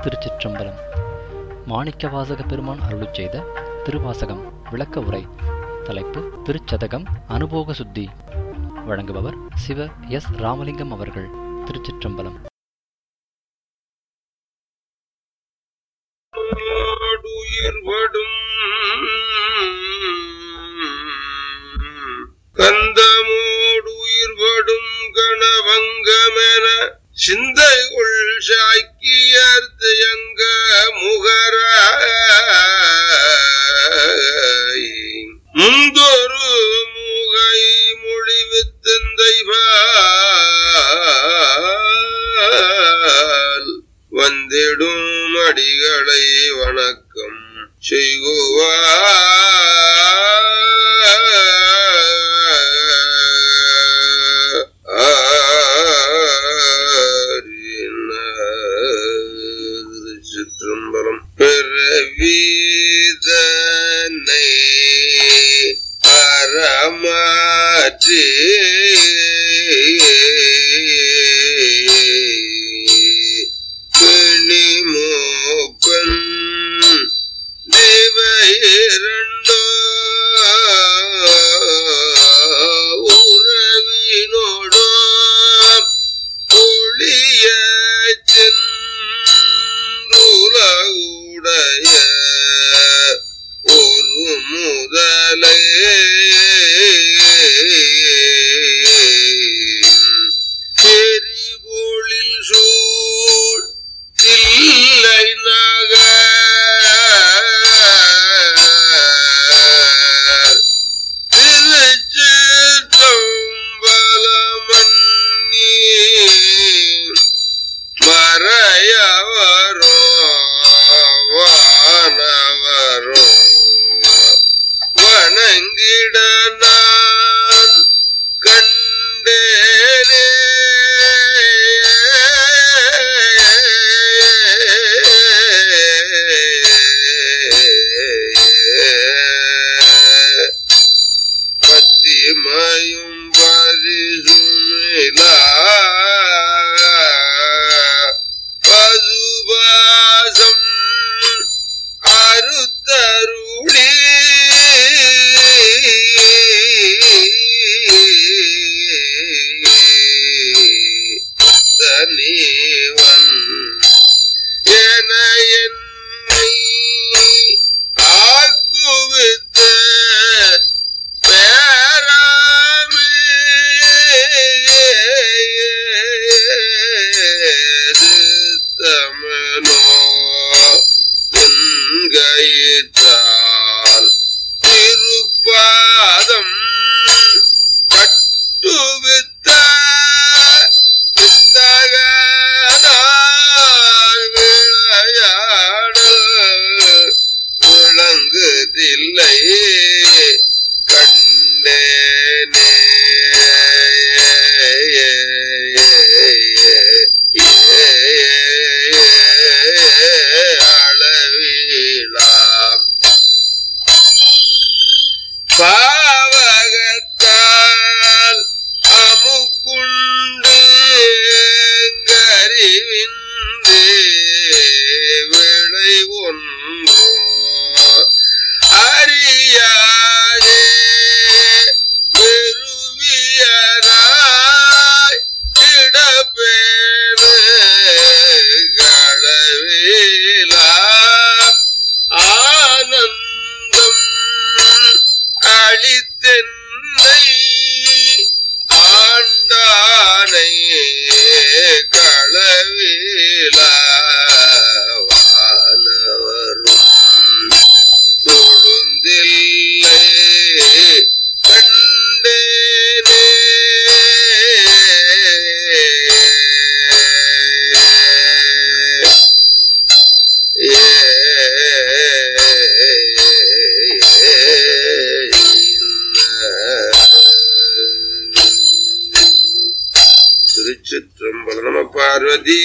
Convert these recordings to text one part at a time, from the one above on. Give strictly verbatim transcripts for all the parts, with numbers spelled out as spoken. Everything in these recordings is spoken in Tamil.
திருச்சிற்றம்பலம். மாணிக்கவாசக பெருமான் அருளிச் செய்த திருவாசகம் விளக்க உரை. தலைப்பு திருச்சதகம் அனுபோக சுத்தி. வழங்குபவர் சிவ எஸ் ராமலிங்கம் அவர்கள். திருச்சிற்றம்பலம். கந்தமோடு உயிர்வடும் கணவங்கமென சிந்தைகுள் சாக்கியர்த்தயங்க முகராய் முந்தொரு முகை மொழிவித்தந்தைவால் வந்திடும் அடிகளை வணக்கம் செய்குவார். சிற்றம்பலம். பிறவிதனை அறமாற்றி பிணிமூப்பன் தேவையிரண்டோ உறவினோடோ ஒளிய சென்றுலகுடைய ஒரு முதலை எரிபொழில் சூழ் தில்லை நகர் திருச்சிற்றம்பலமன்னி மறையவரோ வானவரோ வணங்கிட நான் கண்டேனே. பத்திமையும் பரிசுமிலா பசுபாசம் அறுத்தருளி தனிவன் என என்னை ஆக்குவித்த பேராமே சித்தமனோ என்கையிட்டால் திருப்பாதம் கட்டுவித்த வித்தகனாய் விளையாடல் விளங்குதில்லை கண்டேனே. அளவிலா பாவகத்தால் அமுக்குண்டு கறிவின்றே விளை ஒன்றோ அறியாதே பெருவியராய் இடப்பேறு களவிலா ஆனந்தம் அளித்தென்னை ஆண்டானை களவிலா வானவரும் தொழுந்தில்லை கண்டேனே. திருச்சிற்றம்பலம். நம பார்வதி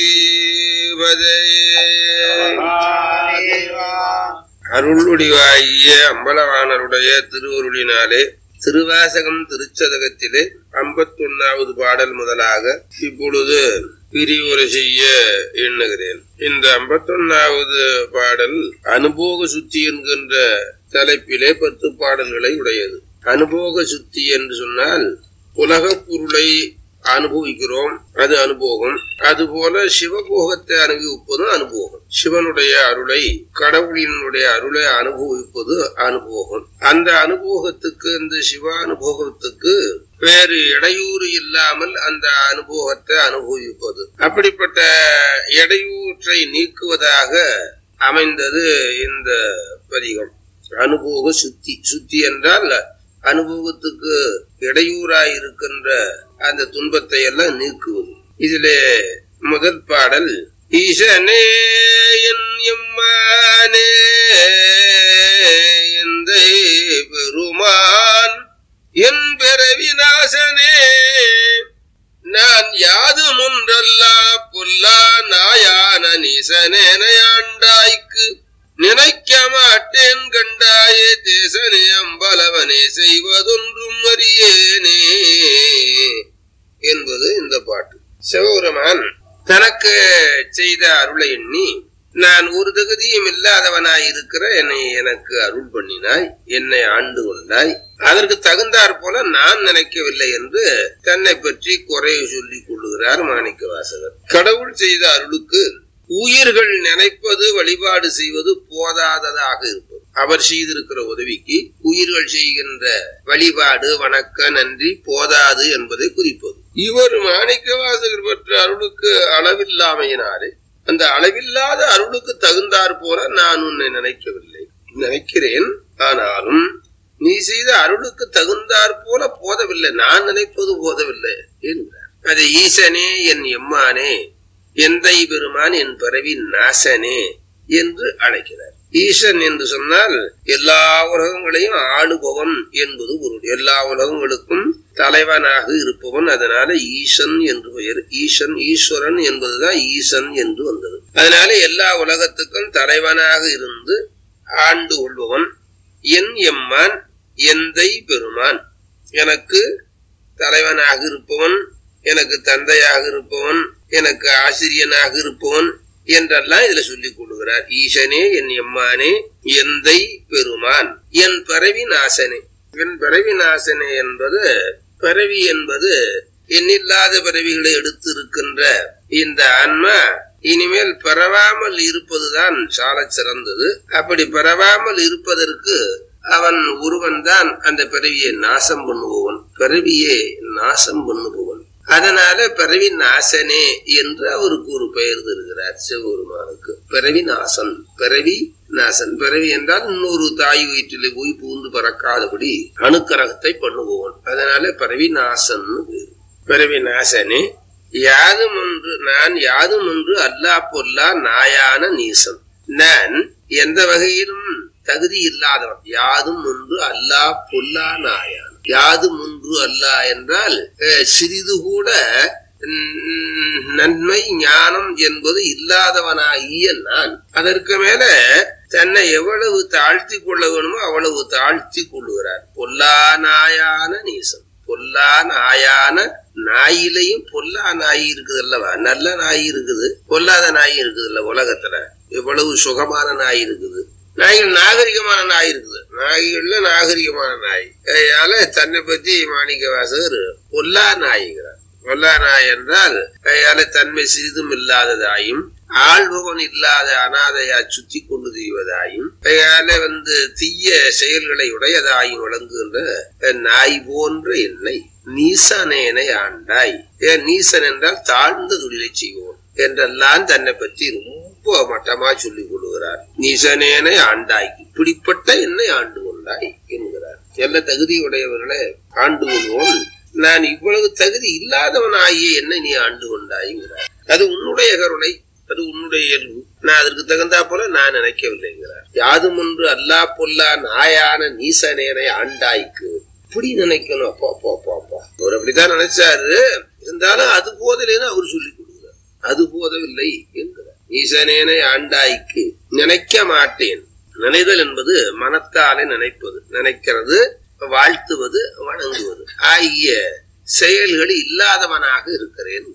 அருளுடிவாகிய அம்பலவாணருடைய திருவருளினாலே திருவாசகம் திருச்சதகத்திலே ஐம்பத்தி ஒன்னாவது பாடல் முதலாக இப்பொழுது விரிவுரை செய்ய எண்ணுகிறேன். இந்த ஐம்பத்தொன்னாவது பாடல் அனுபோக சுத்தி என்கின்ற தலைப்பிலே பத்து பாடல்களை உடையது. அனுபோக சுத்தி என்று சொன்னால் உலக பொருளை அனுபவிக்கிறோம், அது அனுபோகம். அதுபோல சிவபோகத்தை அனுபவிப்பதும் அனுபோகம். சிவனுடைய அருளை, கடவுளினுடைய அருளை அனுபவிப்பது அனுபோகம். அந்த அனுபோகத்துக்கு, இந்த சிவ அனுபோகத்துக்கு வேறு இடையூறு இல்லாமல் அந்த அனுபோகத்தை அனுபவிப்பது, அப்படிப்பட்ட இடையூற்றை நீக்குவதாக அமைந்தது இந்த பதிகம். அனுபோக சுத்தி. சுத்தி என்றால் அனுபவத்துக்கு இடையூறாய் இருக்கின்ற அந்த துன்பத்தை எல்லாம் நீக்குவது. இதிலே முதல் பாடல் ஈசனே என் எம்மானே எந்தை பெருமான் என் பிறவிநாசனே நான் யாதும் ஒன்றல்லா பொல்லா நாயான நீசனேனையாண்டாய்க்கு நினைக்க மாட்டேன் கண்டாயே தேசனே அம்பலவனே செய்வதொன்றும் அறியேனே என்பது இந்த பாட்டு. சிவபெருமான் தனக்கு செய்த அருளை எண்ணி, நான் ஒரு தகுதியும் இல்லாதவனாய் இருக்கிற என்னை எனக்கு அருள் பண்ணினாய், என்னை ஆண்டு கொண்டாய், அதற்கு தகுந்தாற் போல நான் நினைக்கவில்லை என்று தன்னை பற்றி குறைய சொல்லிக் கொள்ளுகிறார் மாணிக்க வாசகர். கடவுள் செய்த அருளுக்கு உயிர்கள் நினைப்பது, வழிபாடு செய்வது போதாததாக இருப்பது. அவர் செய்திருக்கிற உதவிக்கு உயிர்கள் செய்கின்ற வழிபாடு, வணக்க, நன்றி போதாது என்பதை குறிப்பது. இவர் மாணிக்க வாசகர் பெற்ற அருளுக்கு அளவில்லாமையினாலே அந்த அளவில்லாத அருளுக்கு தகுந்தாற் போல நான் உன்னை நினைக்கவில்லை, நினைக்கிறேன், ஆனாலும் நீ செய்த அருளுக்கு தகுந்தாற் போல போதவில்லை, நான் நினைப்பது போதவில்லை என்கிறார். அது ஈசனே என் எம்மானே எந்தை பெருமான் என் பிறவி நாசனே என்று அழைக்கிறார். ஈசன் என்று சொன்னால் எல்லா உலகங்களையும் ஆளுபவன் என்பது பொருள். எல்லா உலகங்களுக்கும் தலைவனாக இருப்பவன். அதனால ஈசன் என்று பெயர். ஈசன், ஈஸ்வரன் என்பதுதான் ஈசன் என்று வந்தது. அதனால எல்லா உலகத்துக்கும் தலைவனாக இருந்து ஆண்டு கொள்பவன் என் எம்மான் எந்தை பெருமான், எனக்கு தலைவனாக இருப்பவன், எனக்கு தந்தையாக இருப்பவன், எனக்கு ஆசிரியனாக இருப்பவன் என்றெல்லாம் இதுல சொல்லிக் கொள்கிறார். ஈசனே என் எம்மானே எந்தை பெருமான் என் பிறவி நாசனே. என் பிறவி நாசனே என்பது, பிறவி என்பது எண்ணில்லாத பிறவிகளை எடுத்து இருக்கின்ற இந்த ஆன்மா இனிமேல் பரவாமல் இருப்பதுதான் சால சிறந்தது. அப்படி பரவாமல் இருப்பதற்கு அவன் ஒருவன் தான் அந்த பிறவியை நாசம் பண்ணுபவன், பிறவியை நாசம் பண்ணுபவன். அதனால பிறவி நாசனே என்று அவருக்கு ஒரு பெயர் தருகிறார் சிவபெருமானுக்கு. பிறவி நாசன், பிறவி நாசன். பிறவி என்றால் இன்னொரு தாய் வயிற்றிலே போய் பூந்து பறக்காதபடி அணுக்கரகத்தை பண்ணுபவன். அதனால பிறவி நாசன். பிறவி நாசனே யாதும் ஒன்று நான் யாதும் ஒன்று அல்லா பொல்லா நாயான நீசன். நான் எந்த வகையிலும் தகுதி இல்லாதவன். யாதும் ஒன்று அல்லா பொல்லா நாயான். யாதும் ஒன்று அல்லா என்றால் சிறிது கூட நன்மை ஞானம் என்பது இல்லாதவனாகிய நான் அதற்கு மேல தன்னை எவ்வளவு தாழ்த்தி கொள்ள வேணுமோ அவ்வளவு தாழ்த்தி கொள்ளுகிறார். பொல்லா நாயான நீசன். பொல்லா நாயான நாயிலையும் பொல்லா நாய் இருக்குது அல்லவா? நல்ல நாய் இருக்குது, பொல்லாத நாய் இருக்குது இல்ல. உலகத்துல எவ்வளவு சுகமான நாய் இருக்குது. நாய்கள் நாகரிகமான நாய் இருக்குது, நாய்கள்ல நாகரிகமான நாய். அதனால தன்னை பத்தி மாணிக்க வாசகர் பொல்லா நாய்கிறார். பொல்லா நாய் என்றால் கையால தன்மை சிறிதும் இல்லாததாயும், ஆள்பவன் இல்லாத அனாதையா சுத்தி கொண்டு திரிவதாயும், கையால வந்து தீய செயல்களை உடையதாயும் விளங்குகின்ற நாய் போன்ற என்னை நீசனேனை ஆண்டாய். ஏன் நீசன் என்றால் தாழ்ந்த தொழிலை செய்வோம் என்றெல்லாம் தன்னை பற்றி ரொம்ப மட்டமா சொல்லிக் கொள்கிறார். நீசனேனை ஆண்டாய், இப்படிப்பட்ட என்னை ஆண்டு கொண்டாய் என்கிறார். எல்லா தகுதியுடையவர்களை ஆண்டு கொள்வோம். நான் இவ்வளவு தகுதி இல்லாதவனாகிய என்னை நீ ஆண்டு கொண்டாய்கிறார். அது உன்னுடைய கருணை, அது உன்னுடைய இயல்பு. நான் அதற்கு தகுந்தா போல நான் நினைக்கவில்லைங்கிறார். யாதும் ஒன்று அல்லா பொல்லா நாயான நீசனேனை ஆண்டாய்க்கு இப்படி நினைக்கணும். அப்பா அப்பா அப்பா அப்பா அவர் அப்படித்தான் நினைச்சாரு. இருந்தாலும் அது போதலேன்னு அவர் சொல்லிக் கொடுக்கிறார். அது போதவில்லை என்கிறார். ஈசனேனை ஆண்டாய்க்கு நினைக்க மாட்டேன். நினைதல் என்பது மனத்தாலே நினைப்பது, நினைக்கிறது, வாழ்த்துவது, வணங்குவது ஆகிய செயல்கள் இல்லாதவனாக இருக்கிறேன்.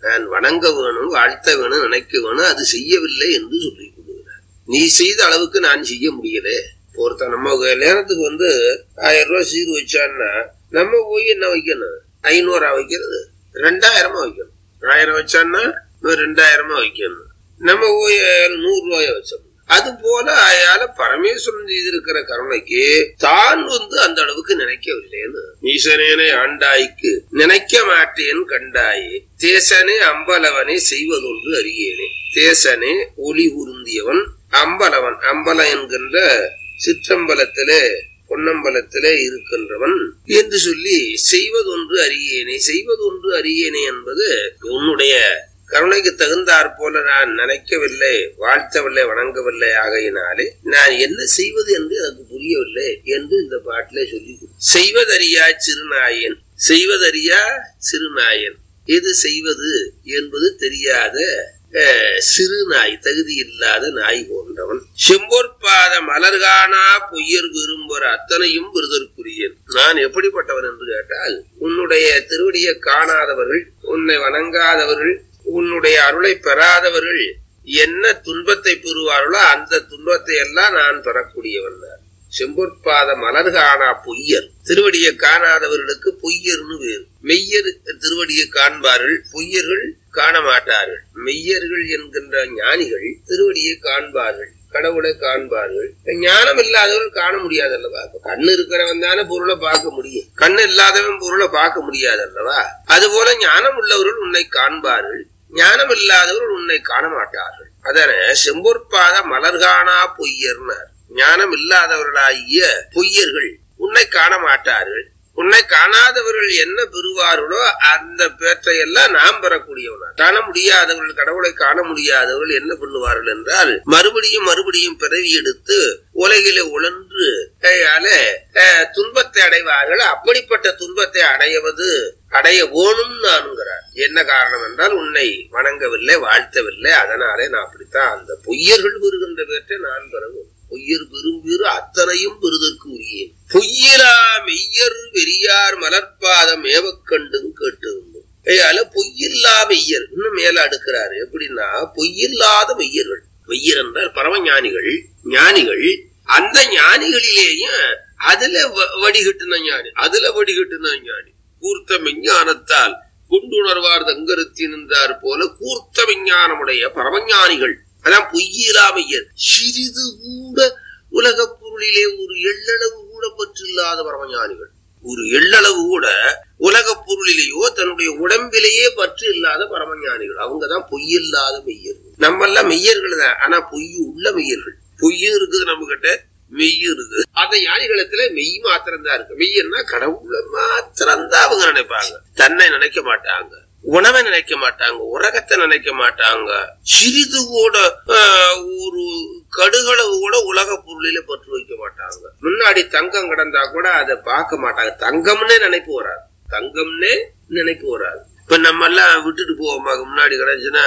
நான் வணங்க வேணும், வாழ்த்த வேணும், நினைக்க வேணும், அது செய்யவில்லை என்று சொல்லி கொடுக்கிறார். நீ செய்த அளவுக்கு நான் செய்ய முடியல. ஒருத்தன் நம்ம கல்யாணத்துக்கு வந்து ஆயிரம் ரூபாய் சீர் வச்சான்னா நம்ம போய் என்ன வைக்கணும்? ஐநூறா வைக்கிறது, ரெண்டாயிரமா வைக்கணும். ஆயிரம் வச்சான்னா ரெண்டாயிரமா வைக்கணும். நம்ம போய் நூறு ரூபாய வச்சோம். அது போல அயால பரமேஸ்வரன் செய்திருக்கிற கருணைக்கு தான் வந்து அந்த அளவுக்கு நினைக்கவில்லைன்னு. ஈசனேனை ஆண்டாய்க்கு நினைக்க மாட்டேன் கண்டாயே, தேசனே அம்பலவனே செய்வதொன்று அறியேனே. தேசனே ஒளி உருந்தியவன், அம்பலவன் அம்பலம் என்கின்ற சிற்றம்பலத்திலே பொன்னம்பலத்திலே இருக்கின்றவன் என்று சொல்லி செய்வதொன்று அறியேனே. செய்வதொன்று அறியேனே என்பது உன்னுடைய கருணைக்கு தகுந்தாற் போல நான் நினைக்கவில்லை, வாழ்த்தவில்லை, வணங்கவில்லை. ஆகையினாலே நான் என்ன செய்வது என்று எனக்கு புரியவில்லை என்று இந்த பாட்டிலே சொல்லி செய்வதறியா சிறுநாயன். செய்வதறியா சிறுநாயன், எது செய்வது என்பது தெரியாத சிறு நாய், தகுதி இல்லாத நாய் போன்றவன். செம்போற்பாத மலர்கானா பொய்யர் விரும்புற அத்தனையும் விருதற்குரியன். நான் எப்படிப்பட்டவன் என்று கேட்டால், உன்னுடைய திருவடியை காணாதவர்கள், உன்னை வணங்காதவர்கள், உன்னுடைய அருளை பெறாதவர்கள் என்ன துன்பத்தை பெறுவார்களோ அந்த துன்பத்தை எல்லாம் நான் பெறக்கூடியவன். செம்பொற்பாத மலர்கானா பொய்யர், திருவடியை காணாதவர்களுக்கு பொய்யர்னு வேறு. மெய்யர் திருவடியை காண்பார்கள், பொய்யர்கள் காண மாட்டார்கள். மெய்யர்கள் என்கின்ற ஞானிகள் திருவடியை காண்பார்கள், கடவுளை காண்பார்கள். ஞானம் இல்லாதவர்கள் காண முடியாது அல்லவா? கண்ணு இருக்கிறவன் தானே பொருளை பார்க்க முடியும், கண்ணு இல்லாதவன் பொருளை பார்க்க முடியாது அல்லவா? அதுபோல ஞானம் உள்ளவர்கள் உன்னை காண்பார்கள், ஞானம் இல்லாதவர்கள் உன்னை காண மாட்டார்கள். அதன செம்பொற்பாத மலர்கானா பொய்யர்னார். ஞானம் இல்லாதவர்களாகிய பொய்யர்கள் உன்னை காண மாட்டார்கள். உன்னை காணாதவர்கள் என்ன பெறுவார்களோ அந்த பேற்றையெல்லாம் நாம் பெறக்கூடியவனா. காண முடியாதவர்கள், கடவுளை காண முடியாதவர்கள் என்ன பண்ணுவார்கள் என்றால், மறுபடியும் மறுபடியும் பிறவி எடுத்து உலகிலே உழன்று துன்பத்தை அடைவார்கள். அப்படிப்பட்ட துன்பத்தை அடைவது அடைய வேணும் நான்கிறார். என்ன காரணம் என்றால், உன்னை வணங்கவில்லை, வாழ்த்தவில்லை. அதனாலே நான் அப்படித்தான் அந்த பொய்யர்கள் பெறுகின்ற பேற்றை நான் பெறவும். பொய்யர் விரும்பிறு அத்தனையும் பெறுதற்கு உரியேன். பொய்யிலா மெய்யர் வெறியார் மலர்பாதம் ஏவக்கண்டும் கேட்டிருந்தோம். ஐயால பொய்யில்லா மெய்யர் இன்னும் மேல அடுக்கிறாரு. எப்படின்னா, பொய்யில்லாத மெய்யர்கள். மெய்யர் என்றால் பரமஞானிகள். ஞானிகள், அந்த ஞானிகளிலேயும் அதுல வடிகட்டுன ஞானி, அதுல வடிகட்டுன ஞானி. கூர்த்த விஞ்ஞானத்தால் கொண்டுணர்வார் தங்கருத்தி நின்றார் போல கூர்த்த விஞ்ஞானமுடைய பரமஞானிகள். அதான் பொய்யிலா மெய்யர். சிறிது கூட உலக பொருளிலே ஒரு எள்ளளவு கூட பற்றில்லாத பரமஞானிகள். ஒரு எள்ளளவு கூட உலக பொருளிலேயோ தன்னுடைய உடம்பிலேயே பற்று இல்லாத பரமஞானிகள். அவங்கதான் பொய்யில்லாத மெய்யர்கள். நம்ம எல்லாம் மெய்யர்கள் தான், ஆனா பொய் உள்ள மெய்யர்கள். பொய்யும் இருக்குது நம்ம கிட்ட, மெய்யும் இருக்குது. அந்த ஞானிகளத்துல மெய் மாத்திரம்தான் இருக்கு. மெய்யன்னா கடவுளை மாத்திரம்தான் அவங்க நினைப்பாங்க. தன்னை நினைக்க மாட்டாங்க, உணவை நினைக்க மாட்டாங்க, உலகத்தை நினைக்க மாட்டாங்க. சிறிது கூட ஒரு கடுகளவு கூட உலக பொருளில பற்று வைக்க மாட்டாங்க. முன்னாடி தங்கம் கிடந்தா கூட அதை பார்க்க மாட்டாங்க. தங்கம்னே நினைப்பு வராது, தங்கம்னே நினைப்பு வராது. இப்ப நம்ம எல்லாம் விட்டுட்டு போவோமா? முன்னாடி கிடந்துச்சுன்னா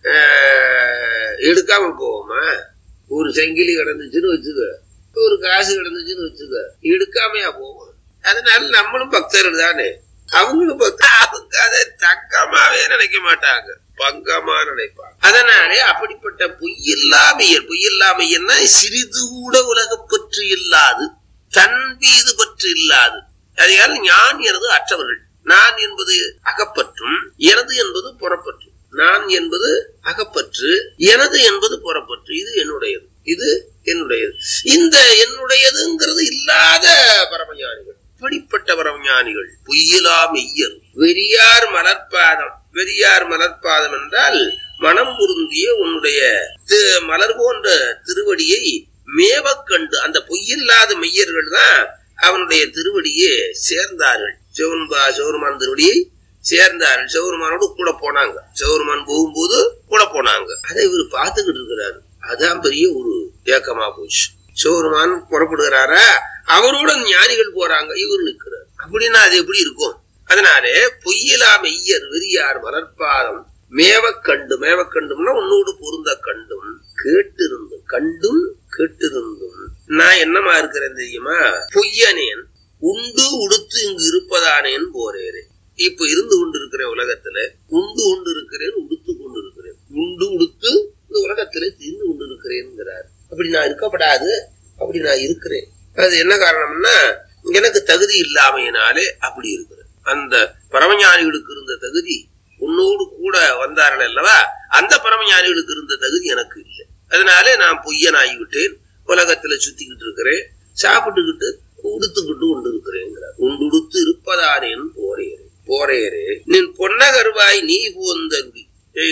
எடுக்காம போவோமா? ஒரு செங்கிலி கிடந்துச்சுன்னு வச்சுக்க, ஒரு காசு கிடந்துச்சுன்னு வச்சுக்க, எடுக்காமையா போவோம். அதனால நம்மளும் பக்தர்கள் தானே. அவங்களும் அவங்க அதை தங்கமாவே நினைக்க மாட்டாங்க, பங்கமா நினைப்பாங்க. அதனாலே அப்படிப்பட்ட பொய்யில்லா மெய்யர். பொய்யில்லா மெய்யர்னா சிறிது கூட உலக பற்று இல்லாது, தன் மீது பற்று இல்லாது. அதையால் ஞான் எனது அற்றவர்கள். நான் என்பது அகப்பற்றும், எனது என்பது புறப்பற்று. நான் என்பது அகப்பற்று, எனது என்பது புறப்பற்று. இது என்னுடையது, இது என்னுடையது. இந்த என்னுடையதுங்கிறது இல்லாத பரமஞானிகள். இப்படிப்பட்ட பரமஞானிகள் பொய்யிலா மெய்யர். வெறியார் மலர்பாதம். வெறியார் மலர்பாதம் என்றால் மனம் பொருந்திய உன்னுடைய மலர் போன்ற திருவடியை மேவக்கண்டு. அந்த பொய்யில்லாத மெய்யர்கள் தான் அவனுடைய திருவடியை சேர்ந்தார்கள். சிவன்பா சிவருமான் திருவடியை சேர்ந்தார்கள். சிவருமானோடு கூட போனாங்க. சிவருமான் போகும்போது கூட போனாங்க. அதை இவர் பார்த்துக்கிட்டு இருக்கிறாரு. அதான் பெரிய ஒரு ஏக்கமா போச்சு. சிவருமான் புறப்படுகிறாரா, அவரோட ஞானிகள் போறாங்க, இவர் நிற்கிறார். அப்படின்னா அது எப்படி இருக்கும்? அதனாலே பொய்யிலா மெய்யர் வெறியார் மலர்பாதம் மேவக்கண்டு. மேவக்கண்டும்னா உன்னோடு பொருந்த கண்டும் கேட்டிருந்தும். கண்டும் கேட்டிருந்தும் நான் என்னமா இருக்கிறேன் தெரியுமா? பொய்யனேன் உண்டு உடுத்து இங்கு இருப்பதானேன் போறேன். இப்ப இருந்து கொண்டு இருக்கிற உலகத்துல உண்டு கொண்டு இருக்கிறேன், உடுத்து கொண்டு இருக்கிறேன். உண்டு உடுத்து இந்த உலகத்திலே தீர்ந்து கொண்டு இருக்கிறேன்கிறார். அப்படி நான் இருக்கப்படாது, அப்படி நான் இருக்கிறேன். அது என்ன காரணம்னா எனக்கு தகுதி இல்லாமையினாலே அப்படி இருக்கிறேன். அந்த பரமஞானிகளுக்கு இருந்த தகுதி உன்னோடு கூட வந்தார்கள் அல்லவா, அந்த பரமஞானிகளுக்கு இருந்த தகுதி எனக்கு இல்லை. அதனாலே நான் பொய்யனாகிவிட்டேன், உலகத்துல சுத்திக்கிட்டு இருக்கிறேன், சாப்பிட்டுக்கிட்டு உடுத்துக்கிட்டு கொண்டு இருக்கிறேங்கிறார். உண்டுடுத்து இருப்பதானேன் போரேரே போரேரே நின் பொன்னகர்வாய் நீ போந்தருடி.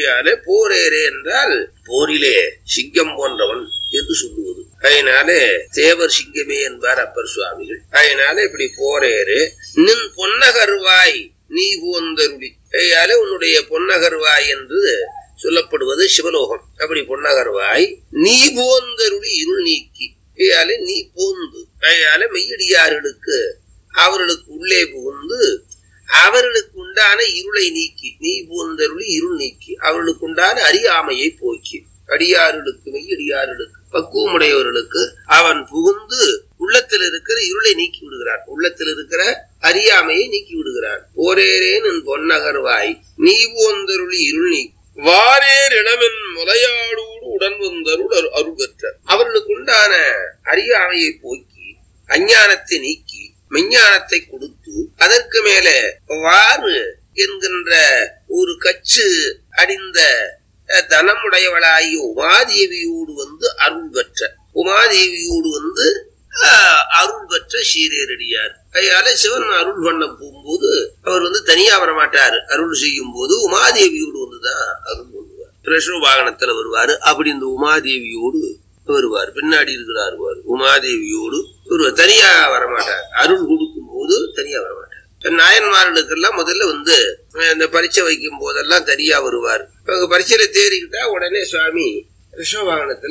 போரேரே என்றால் போரிலே சிங்கம் போன்றவன் என்று சொல்லுவது. அதனாலே தேவர் சிங்கமே என்பார் அப்பர் சுவாமிகள். அதனால இப்படி போரேரே நின் பொன்னகர்வாய் நீ போந்தருடி. ஐயாலே உன்னுடைய பொன்னகர்வாய் என்று சொல்லப்படுவது சிவலோகம். அப்படி பொன்னகர்வாய் நீ போந்தருடி இருள் நீக்கி. ஐயாலே நீ போந்து ஐயாலே மெய்யடியார்களுக்கு அவர்களுக்கு உள்ளே புகுந்து அவர்களுக்கு உண்டான இருளை நீக்கி, நீ போந்தருளி இருள் நீக்கி அவர்களுக்கு உண்டான அறியாமையை போக்கி, அடியார்களுக்கு மெய்யடியார்களுக்கு பக்குவமுடையவர்களுக்கு அவன் புகுந்து உள்ளத்தில் இருக்கிற இருளை நீக்கி விடுகிறான், உள்ளத்தில் இருக்கிற அறியாமையை நீக்கி விடுகிறான். போரேரேன் என் பொன்னகர்வாய் நீ போந்தருளி இருள் நீக்கி வாரேர் இளமென் முலையாடோடு உடன் வந்தருள் அருள் பெற்ற. அவர்களுக்கு உண்டான அறியாமையை போக்கி அஞ்ஞானத்தை நீக்கி மெஞ்ஞானத்தை கொடுத்து அதற்கு மேலே வாறு என்கின்ற ஒரு கச்சு அடிந்த தனமுடையவளாகிய உமாதேவியோடு வந்து அருள் பெற்ற, உமாதேவியோடு வந்து அருள் பெற்ற சீரேரடியார். அதனால சிவன் அருள் பண்ண போகும்போது அவர் வந்து தனியா வரமாட்டாரு. அருள் செய்யும் போது உமாதேவியோடு வந்துதான் அருள் பண்ணுவார். கிருஷ்ண வாகனத்துல வருவாரு. அப்படி இந்த உமாதேவியோடு வருவார். பின்னாடி இருக்கிறார் உமாதேவியோடு வருவார். தனியா வரமாட்டார். அருள் கொடுக்கும் போது தனியா வரமாட்டார். நாயன்மார்களுக்கெல்லாம் முதல்ல வந்து இந்த பரீட்சை வைக்கும் போதெல்லாம் தனியா வருவார். பரீட்சையில தேறிக்கிட்டா உடனே சுவாமி கிருஷ்ண வாகனத்துல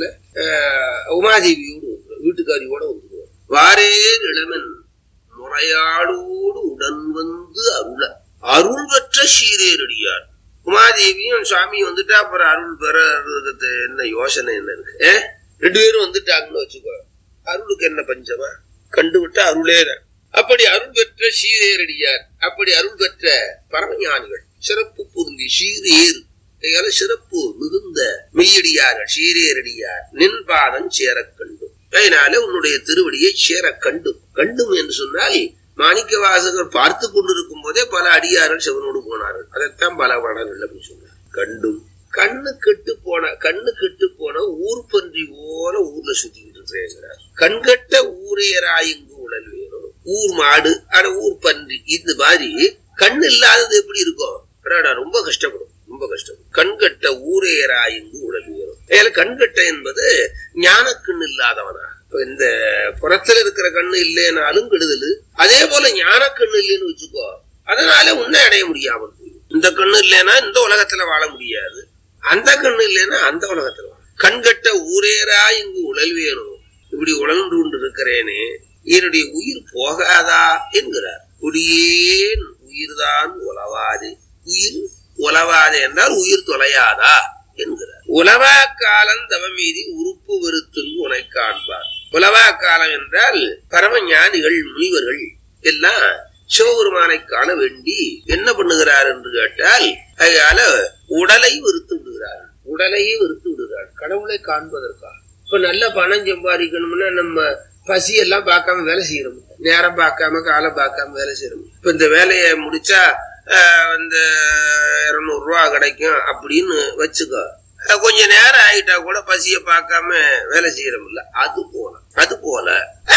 உமாதேவியோடு வீட்டுக்காரியோட வந்துடுவார். வாரேர் இளமன் முறையாடோடு உடன் வந்து அருள அருள் பெற்ற சீரேரடியார். உமாதேவியும் சுவாமி வந்துட்டா அப்புறம் அருள் பெற என்ன யோசனை என்ன இருக்கு? ரெண்டு பேரும் வந்துட்டாங்கன்னு வச்சுக்கோ, அருளுக்கு என்ன பஞ்சமா? கண்டு விட்டா அருளே. அப்படி அருள் பெற்ற சீரேரடியார். அப்படி அருள் பெற்ற பரமஞானிகள் சிறப்பு பொருந்தி சீரேர் சிறப்பு மிகுந்த மெய்யடியார்கள் சீரேரடியார் நின் பாதம் சேர கண்டும். அதனால உன்னுடைய திருவடியை சேர கண்டும். கண்டும் என்று சொன்னால் மாணிக்க வாசகர் பார்த்து கொண்டிருக்கும் போதே பல அடியார்கள் சிவனோடு போனார்கள். அதைத்தான் பல பாடல்கள் அப்படின்னு சொன்னார். கண்டும் கண்ணு கெட்டு போன கண்ணு கெட்டு போன ஊர் பன்றி போல ஊர்ல சுத்திக்கிட்டு இருக்கிறார். கண்கட்ட ஊரையராயிங்கு உடல் வேணும். ஊர் மாடு ஆனா ஊர் பன்றி இந்த மாதிரி கண் இல்லாதது எப்படி இருக்கும்? ரொம்ப கஷ்டப்படும், ரொம்ப கஷ்டப்படும். கண்கட்ட ஊரையராயிங்கு உடல் வேணும். ஏன்னா கண்கட்ட என்பது ஞான கண் இல்லாதவனா. இந்த புறத்துல இருக்கிற கண்ணு இல்லைனாலும் கெடுதல். அதே போல ஞான கண்ணு இல்லைன்னு வச்சுக்கோ, அதனால உன்னை அடைய முடியாமல் போயிடும். இந்த கண்ணு இல்லைன்னா இந்த உலகத்துல வாழ முடியாது, அந்த கண்ணு இல்லைன்னா அந்த உலகத்துல வாழ. கண்கட்ட ஊரேரா இங்கு உழல் வேணும். இப்படி உழன்று கொண்டு இருக்கிறேனே என்னுடைய உயிர் போகாதா என்கிறார். குடியேன் உயிர்தான் உலவாது. உயிர் உலவாது என்றால் உயிர் தொலையாதா என்கிறார். உலவா காலம் தவமீதி உறுப்பு வெறுத்துங்கு உனை காண்பார். உலவா காலம் என்றால் பரம ஞானிகள் முனிவர்கள் எல்லாம் சிவபெருமானை காண வேண்டி என்ன பண்ணுகிறார் என்று கேட்டால் அதனால உடலை வெறுத்து விடுகிறார். உடலையே வெறுத்து விடுகிறார் கடவுளை காண்பதற்காக. இப்ப நல்ல பணம் சம்பாதிக்கணும்னா நம்ம பசி எல்லாம் பார்க்காம வேலை செய்யறோம், நேரம் பார்க்காம காலம் பார்க்காம வேலை செய்யறோம். இப்ப இந்த வேலையை முடிச்சா இந்த இருநூறு ரூபா கிடைக்கும் அப்படின்னு வச்சுக்கோ, கொஞ்ச நேரம் ஆயிட்டா கூட பசிய பார்க்காம வேலை செய்யறோம்ல. அது போல அது போல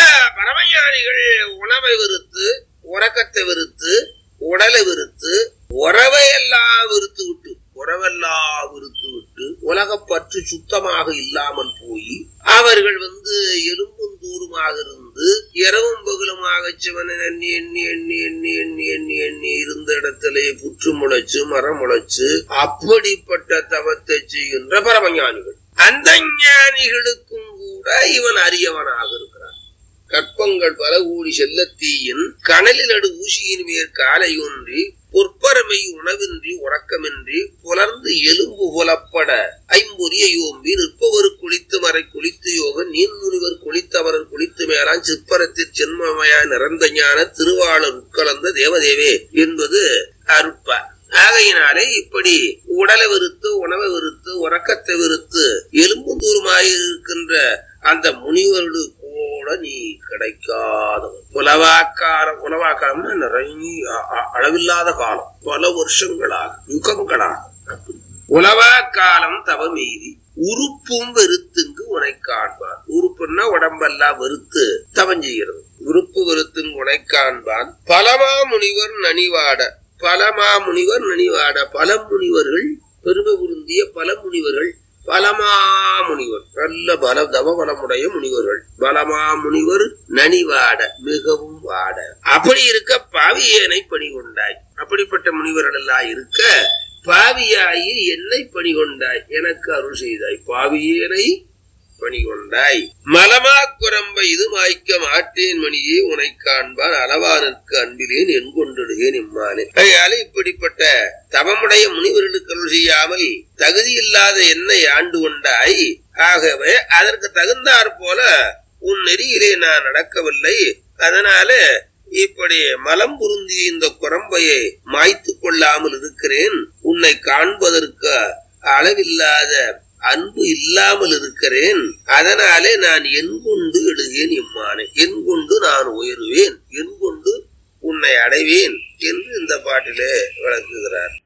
பரமஞானிகள் உணவை வெறுத்து உறக்கத்தை வெறுத்து உடலை வெறுத்து உறவையெல்லாம் வெறுத்து விட்டு உறவெல்லாம் வெறுத்து விட்டு உலகப்பற்று சுத்தமாக இல்லாமல் போய் அவர்கள் வந்து எலும்பும் தூருமாக இருந்து இரவும் பகலுமாக சிவனை எண்ணி எண்ணி எண்ணி எண்ணி எண்ணி எண்ணி எண்ணி இருந்த இடத்திலே புற்று முளைச்சு மரம் முளைச்சு அப்படிப்பட்ட தவத்தை செய்கின்ற பரமஞானிகள். அந்த ஞானிகளுக்கும் கூட இவன் அரியவனாக இருக்கிறான். கற்பங்கள் பல கூடி செல்லத்தீயின் கனலில் நடு ஊசியின் மேற் காலை ஒன்றி பொற்பரமை உணவின்றி உறக்கமின்றி புலர்ந்து எலும்பு புலப்பட ஐம்பொரிய யோம்பி நிற்பவர் குளித்து மறை குளித்து யோக நீன் முனிவர் குளித்தவரர் குளித்து மேலான் சிற்பரத்தில் சென்மமயா நிறந்த ஞான திருவாளர் உட்கலந்த தேவதேவே என்பது அருட்பா. ஆகையினாலே இப்படி உடலை வெறுத்து உணவை வெறுத்து உறக்கத்தை வெறுத்து எலும்பும் தூரமாயிருக்கின்ற அந்த முனிவரோடு கூட நீ கிடைக்காதவன். உலவாக்காரம் உலவாக்காரம்னா நிறைய அளவில்லாத காலம், பல வருஷங்களாக யுகங்களாக. உலவா காலம் தவமீதி உறுப்பும் வெறுத்துங்கு உனை காண்பான். உறுப்புன்னா உடம்பெல்லாம் வெறுத்து தவம் செய்கிறது. உறுப்பு வெறுத்துங்கு உனை காண்பான். பலமா முனிவர் நனிவாட பலமா முனிவர் நனிவாட பல முனிவர்கள் பெருமை பொருந்திய பல முனிவர்கள் பலமா முனிவர் நல்ல பல தவ பலமுடைய முனிவர்கள் பலமா முனிவர் நனிவாட மிகவும் வாட. அப்படி இருக்க பாவியேனை பணி கொண்டாய். அப்படிப்பட்ட முனிவர்கள் எல்லாம் இருக்க பாவியாயி என்னை பணி கொண்டாய், எனக்கு அருள் செய்தாய். பாவியேனை பணி கொண்டாய். மலமா குரம்ப இது மாய்க்க மாட்டேன் மணியே உனை காண்பான் அளவானுக்கு அன்பிலேன் என் கொண்டிடுகேன் இம்மானே. அதனால இப்படிப்பட்ட தவமுடைய முனிவர்களுக்கு அருள் செய்யாமல் தகுதி இல்லாத என்னை ஆண்டு கொண்டாய். ஆகவே அதற்கு தகுந்தாற் போல உன் நெறியிலே நான் நடக்கவில்லை. அதனால இப்படி மலம் பொருந்திய இந்த குரம்பையை மாய்த்து கொள்ளாமல் இருக்கிறேன். உன்னை காண்பதற்கு அளவில்லாத அன்பு இல்லாமல் இருக்கிறேன். அதனாலே நான் என் கொண்டு எழுகேன் இம்மானே. என் கொண்டு நான் உயருவேன், என் கொண்டு உன்னை அடைவேன் என்று இந்த பாட்டிலே விளக்குகிறார்.